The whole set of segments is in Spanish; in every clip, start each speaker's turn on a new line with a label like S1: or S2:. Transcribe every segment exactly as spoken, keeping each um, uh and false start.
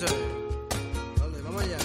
S1: Eso es. Vale, vamos allá.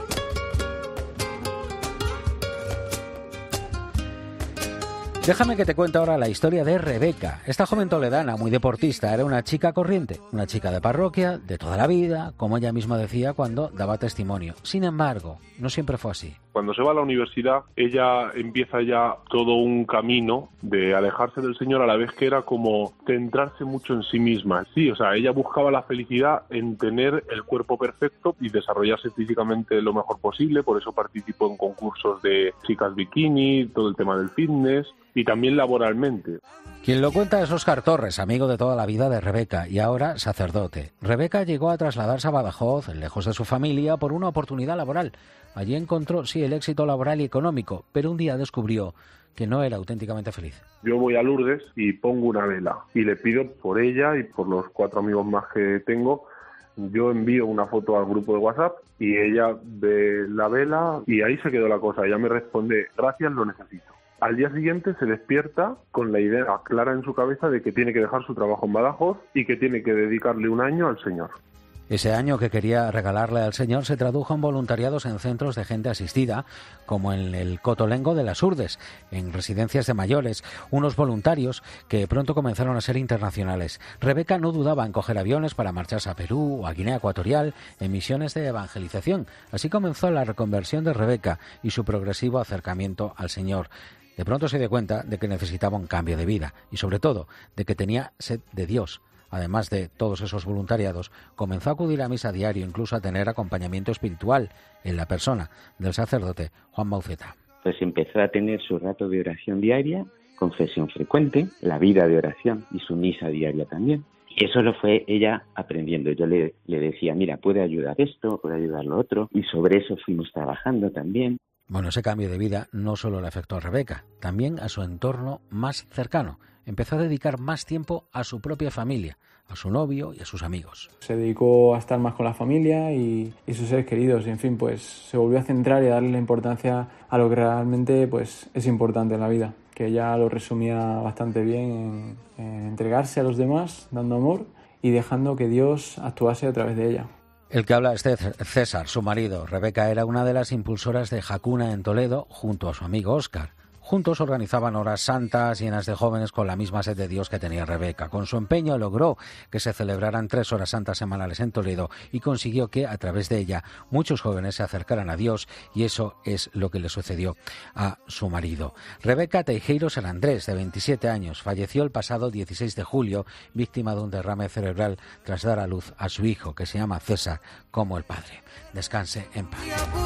S2: Déjame que te cuente ahora la historia de Rebeca. Esta joven toledana, muy deportista, era una chica corriente, una chica de parroquia, de toda la vida, como ella misma decía cuando daba testimonio. Sin embargo, no siempre fue así.
S3: Cuando se va a la universidad, ella empieza ya todo un camino de alejarse del Señor, a la vez que era como centrarse mucho en sí misma. Sí, o sea, ella buscaba la felicidad en tener el cuerpo perfecto y desarrollarse físicamente lo mejor posible, por eso participó en concursos de chicas bikini, todo el tema del fitness y también laboralmente.
S2: Quien lo cuenta es Óscar Torres, amigo de toda la vida de Rebeca y ahora sacerdote. Rebeca llegó a trasladarse a Badajoz, lejos de su familia, por una oportunidad laboral. Allí encontró, sí, el éxito laboral y económico, pero un día descubrió que no era auténticamente feliz.
S3: Yo voy a Lourdes y pongo una vela y le pido por ella y por los cuatro amigos más que tengo. Yo envío una foto al grupo de WhatsApp y ella ve la vela y ahí se quedó la cosa. Ella me responde, gracias, lo necesito. Al día siguiente se despierta con la idea clara en su cabeza de que tiene que dejar su trabajo en Badajoz y que tiene que dedicarle un año al Señor.
S2: Ese año que quería regalarle al Señor se tradujo en voluntariados en centros de gente asistida, como en el Cotolengo de las Urdes, en residencias de mayores, unos voluntarios que pronto comenzaron a ser internacionales. Rebeca no dudaba en coger aviones para marcharse a Perú o a Guinea Ecuatorial en misiones de evangelización. Así comenzó la reconversión de Rebeca y su progresivo acercamiento al Señor. De pronto se dio cuenta de que necesitaba un cambio de vida y, sobre todo, de que tenía sed de Dios. Además de todos esos voluntariados, comenzó a acudir a misa diario, incluso a tener acompañamiento espiritual en la persona del sacerdote Juan Bauceta.
S4: Pues empezó a tener su rato de oración diaria, confesión frecuente, la vida de oración y su misa diaria también. Y eso lo fue ella aprendiendo. Yo le, le decía, mira, puede ayudar esto, puede ayudar lo otro, y sobre eso fuimos trabajando también.
S2: Bueno, ese cambio de vida no solo le afectó a Rebeca, también a su entorno más cercano. Empezó a dedicar más tiempo a su propia familia, a su novio y a sus amigos.
S5: Se dedicó a estar más con la familia y, y sus seres queridos, y en fin, pues se volvió a centrar y a darle la importancia a lo que realmente pues es importante en la vida, que ella lo resumía bastante bien en, en entregarse a los demás, dando amor y dejando que Dios actuase a través de ella.
S2: El que habla es César, su marido. Rebeca era una de las impulsoras de Jacuna en Toledo, junto a su amigo Óscar. Juntos organizaban horas santas llenas de jóvenes con la misma sed de Dios que tenía Rebeca. Con su empeño logró que se celebraran tres horas santas semanales en Toledo y consiguió que, a través de ella, muchos jóvenes se acercaran a Dios, y eso es lo que le sucedió a su marido. Rebeca Teijeiro San Andrés, de veintisiete años, falleció el pasado dieciséis de julio, víctima de un derrame cerebral tras dar a luz a su hijo, que se llama César, como el padre. Descanse en paz.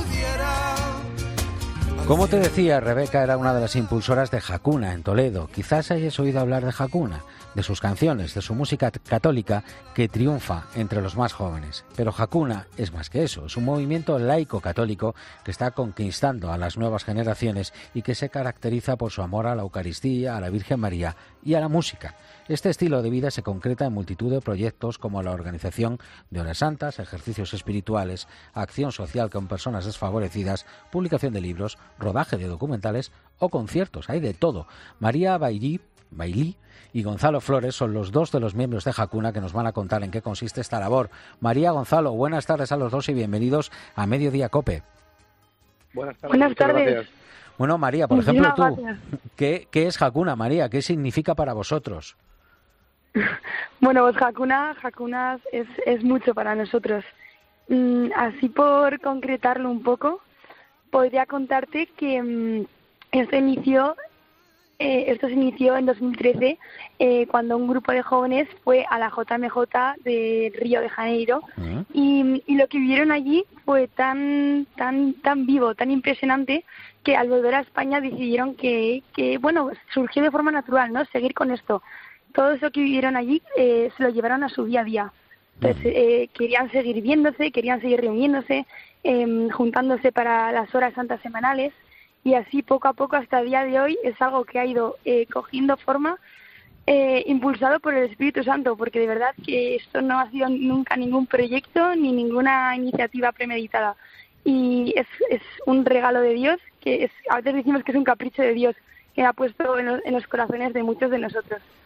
S2: Como te decía, Rebeca era una de las impulsoras de Jacuna en Toledo. Quizás hayas oído hablar de Jacuna, de sus canciones, de su música católica que triunfa entre los más jóvenes. Pero Jacuna es más que eso, es un movimiento laico católico que está conquistando a las nuevas generaciones y que se caracteriza por su amor a la Eucaristía, a la Virgen María y a la música. Este estilo de vida se concreta en multitud de proyectos como la organización de horas santas, ejercicios espirituales, acción social con personas desfavorecidas, publicación de libros, rodaje de documentales o conciertos. Hay de todo. María Bailí, Bailí y Gonzalo Flores son los dos de los miembros de Jacuna que nos van a contar en qué consiste esta labor. María, Gonzalo, buenas tardes a los dos y bienvenidos a Mediodía COPE.
S6: Buenas tardes.
S7: Buenas tardes.
S6: Gracias.
S2: Bueno, María, por ejemplo, tú, ¿qué, ¿qué es Jacuna, María? ¿Qué significa para vosotros?
S7: Bueno, pues Jacuna, Jacuna es, es mucho para nosotros. Mm, así por concretarlo un poco, podría contarte que mm, esto inició, eh, esto se inició en dos mil trece eh, cuando un grupo de jóvenes fue a la J M J de Río de Janeiro uh-huh. y, y lo que vivieron allí fue tan tan tan vivo, tan impresionante que al volver a España decidieron que, que bueno, surgió de forma natural, ¿no? Seguir con esto. Todo eso que vivieron allí eh, se lo llevaron a su día a día. Entonces, eh, querían seguir viéndose, querían seguir reuniéndose, eh, juntándose para las horas santas semanales, y así poco a poco hasta el día de hoy es algo que ha ido eh, cogiendo forma, eh, impulsado por el Espíritu Santo, porque de verdad que esto no ha sido nunca ningún proyecto ni ninguna iniciativa premeditada. Y es, es un regalo de Dios, que es, a veces decimos que es un capricho de Dios que ha puesto en los, en los corazones de muchos de nosotros.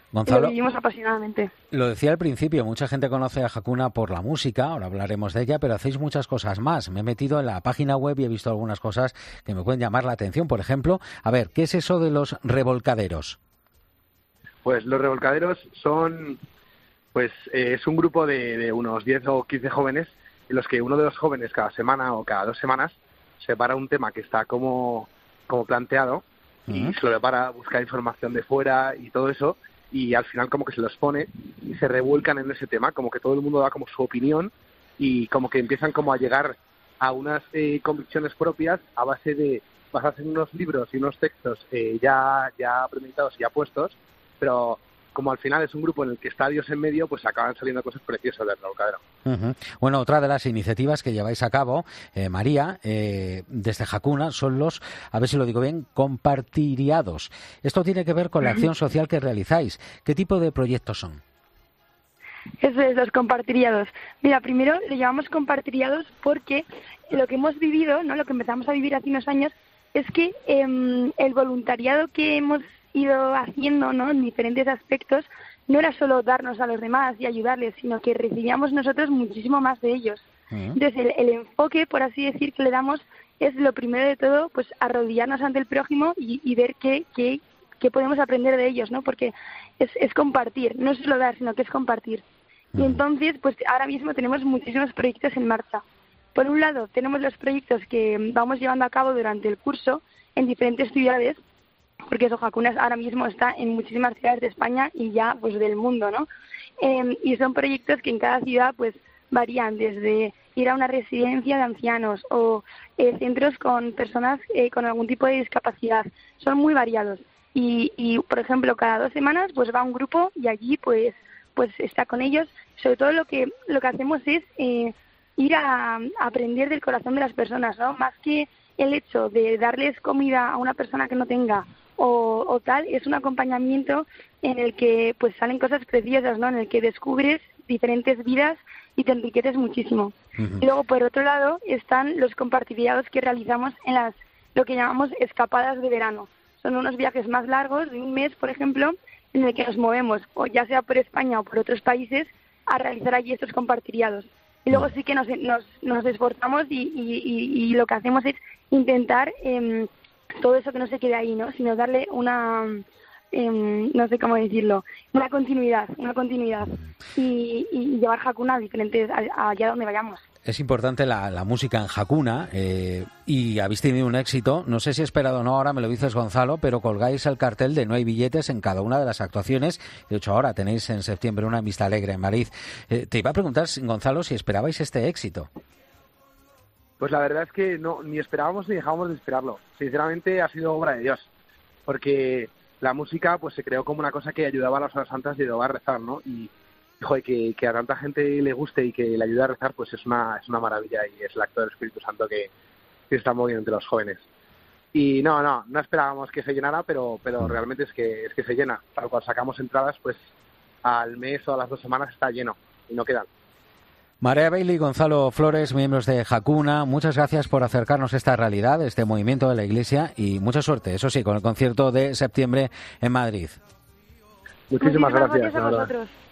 S2: Gonzalo,
S7: lo vivimos apasionadamente.
S2: Lo decía al principio, mucha gente conoce a Hakuna por la música, ahora hablaremos de ella, pero hacéis muchas cosas más. Me he metido en la página web y he visto algunas cosas que me pueden llamar la atención. Por ejemplo, a ver, ¿qué es eso de los revolcaderos?
S6: Pues los revolcaderos son, pues eh, es un grupo de, de unos diez o quince jóvenes en los que uno de los jóvenes cada semana o cada dos semanas separa un tema que está como, como planteado uh-huh. y se lo prepara, busca información de fuera y todo eso, y al final como que se los pone y se revuelcan en ese tema, como que todo el mundo da como su opinión y como que empiezan como a llegar a unas eh, convicciones propias a base de basarse en unos libros y unos textos eh, ya, ya premeditados y ya puestos, pero como al final es un grupo en el que está Dios en medio, pues acaban saliendo cosas preciosas del revolcadero.
S2: Uh-huh. Bueno, otra de las iniciativas que lleváis a cabo, eh, María, eh, desde Hakuna, son los, a ver si lo digo bien, compartiriados. Esto tiene que ver con la acción social que realizáis. ¿Qué tipo de proyectos son?
S7: Eso es, los compartiriados. Mira, primero le llamamos compartiriados porque lo que hemos vivido, ¿no? Lo que empezamos a vivir hace unos años, es que eh, el voluntariado que hemos ido haciendo, ¿no? En diferentes aspectos, no era solo darnos a los demás y ayudarles, sino que recibíamos nosotros muchísimo más de ellos. Uh-huh. Entonces, el, el enfoque, por así decir, que le damos es lo primero de todo, pues arrodillarnos ante el prójimo y, y ver qué, qué, qué podemos aprender de ellos, ¿no? Porque es, es compartir, no es solo dar, sino que es compartir. Uh-huh. Y entonces, pues ahora mismo tenemos muchísimos proyectos en marcha. Por un lado, tenemos los proyectos que vamos llevando a cabo durante el curso en diferentes ciudades, porque eso, Hakuna ahora mismo está en muchísimas ciudades de España y ya pues del mundo, ¿no? Eh, y son proyectos que en cada ciudad pues varían desde ir a una residencia de ancianos o eh, centros con personas eh, con algún tipo de discapacidad. Son muy variados. Y, y, por ejemplo, cada dos semanas pues va un grupo y allí pues pues está con ellos. Sobre todo lo que lo que hacemos es eh, ir a, a aprender del corazón de las personas, ¿no? Más que el hecho de darles comida a una persona que no tenga O, o tal, es un acompañamiento en el que pues salen cosas preciosas, ¿no? En el que descubres diferentes vidas y te enriqueces muchísimo. Uh-huh. Y luego, por otro lado, están los compartiriados que realizamos en las lo que llamamos escapadas de verano. Son unos viajes más largos, de un mes, por ejemplo, en el que nos movemos, o ya sea por España o por otros países, a realizar allí estos compartiriados. Y luego sí que nos, nos, nos esforzamos y, y, y, y lo que hacemos es intentar Eh, todo eso que no se quede ahí, ¿no? Sino darle una, eh, no sé cómo decirlo, una continuidad, una continuidad y, y llevar Hakuna a diferentes, a, allá donde vayamos.
S2: Es importante la, la música en Hakuna eh, y habéis tenido un éxito, no sé si esperado o no, ahora me lo dices Gonzalo, pero colgáis el cartel de No hay billetes en cada una de las actuaciones. De hecho, ahora tenéis en septiembre una en Vista Alegre, en Madrid. Eh, te iba a preguntar, Gonzalo, si esperabais este éxito.
S6: Pues la verdad es que no, ni esperábamos ni dejábamos de esperarlo. Sinceramente ha sido obra de Dios, porque la música pues se creó como una cosa que ayudaba a las horas santas y ayudaba a rezar, ¿no? Y joder, que, que a tanta gente le guste y que le ayude a rezar, pues es una es una maravilla y es el acto del Espíritu Santo que, que está moviendo entre los jóvenes. Y no, no, no esperábamos que se llenara, pero pero realmente es que es que se llena. Tal cual sacamos entradas, pues al mes o a las dos semanas está lleno y no quedan.
S2: María Bailey y Gonzalo Flores, miembros de Hakuna, muchas gracias por acercarnos a esta realidad, este movimiento de la Iglesia, y mucha suerte, eso sí, con el concierto de septiembre en Madrid.
S6: Muchísimas, Muchísimas gracias,
S7: gracias a vosotros.